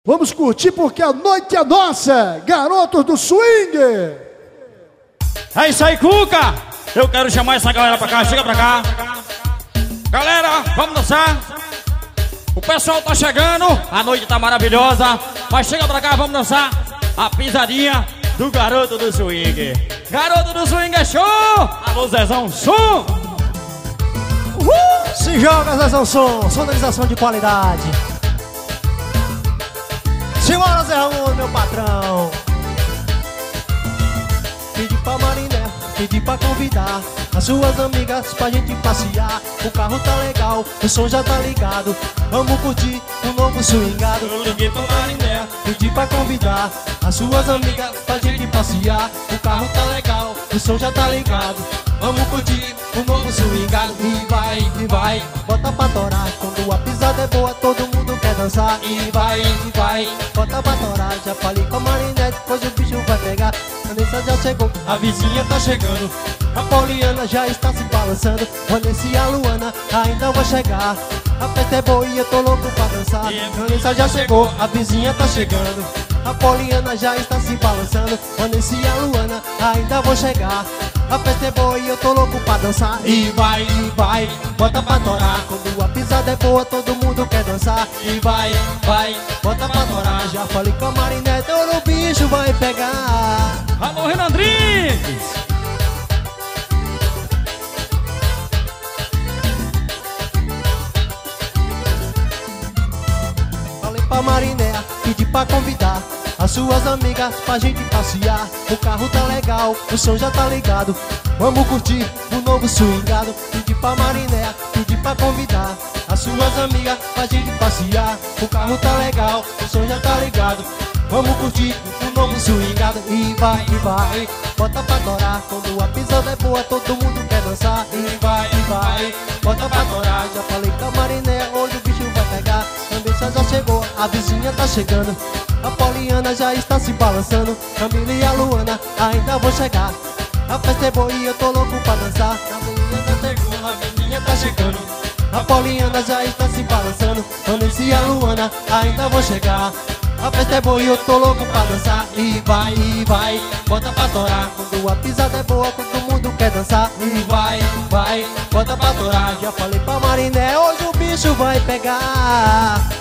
Vamos curtir porque a noite é nossa, garotos do swing. É isso aí, Cuca. Eu quero chamar essa galera pra cá, chega pra cá. Galera, vamos dançar. O pessoal tá chegando, a noite tá maravilhosa. Mas chega pra cá, vamos dançar a pisadinha do garoto do swing. Garoto do swing é show. Alô, Zezão, som. Se joga, Zezão, som. Sonorização de qualidade. Simbora, Zé Ramon, meu patrão. Pedi pra Mariné, pedi pra convidar as suas amigas pra gente passear. O carro tá legal, o som já tá ligado. Vamos curtir um novo swingado. Eu liguei pra Mariné, pedi pra convidar as suas amigas pra gente passear. O carro tá legal, o som já tá ligado. Vamos curtir um novo swingado. E vai, bota pra torar. Quando a pisada é boa, todo mundo quer dançar. E vai, bota pra torar. Já falei com a Marinette, depois o bicho vai pegar. A Vanessa já chegou, a vizinha tá chegando. A Pauliana já está se balançando. Vanessa e a Luana ainda vão chegar. A festa é boa e eu tô louco pra dançar. A Vanessa já chegou, a vizinha tá chegando. A Pauliana já está se balançando. Vanessa e a Luana ainda vão chegar. A festa é boa e eu tô louco pra dançar. E vai, bota pra torar. Quando a pisada é boa, todo mundo quer dançar. E vai, bota pra torar. Já falei com a Marinette, o bicho vai pegar. alô, Renan Drigues. Falei pra Mariné, pedi pra convidar as suas amigas pra gente passear. O carro tá legal, o som já tá ligado. Vamos curtir um novo swingado. Pedi pra Mariné, pedi pra convidar as suas amigas pra gente passear. O carro tá legal, o som já tá ligado. Vamos curtir um novo swingado. E vai, bota pra torar. Quando a pisada é boa, todo mundo quer dançar. E vai, bota pra torar. Já falei com a Mariné, onde o bicho vai pegar. A Vanessa já chegou, a vizinha tá chegando. A Pauliana já está se balançando. Camila e a Luana ainda vão chegar. A festa é boa e eu tô louco pra dançar. A menina já chegou, a vizinha tá chegando. A Pauliana já está se balançando. Vanessa e a Luana ainda vão chegar. A festa é boa e eu tô louco pra dançar. E vai, bota pra torar. Quando a pisada é boa, todo mundo quer dançar. E vai, bota pra torar. Já falei pra Mariné, hoje o bicho vai pegar.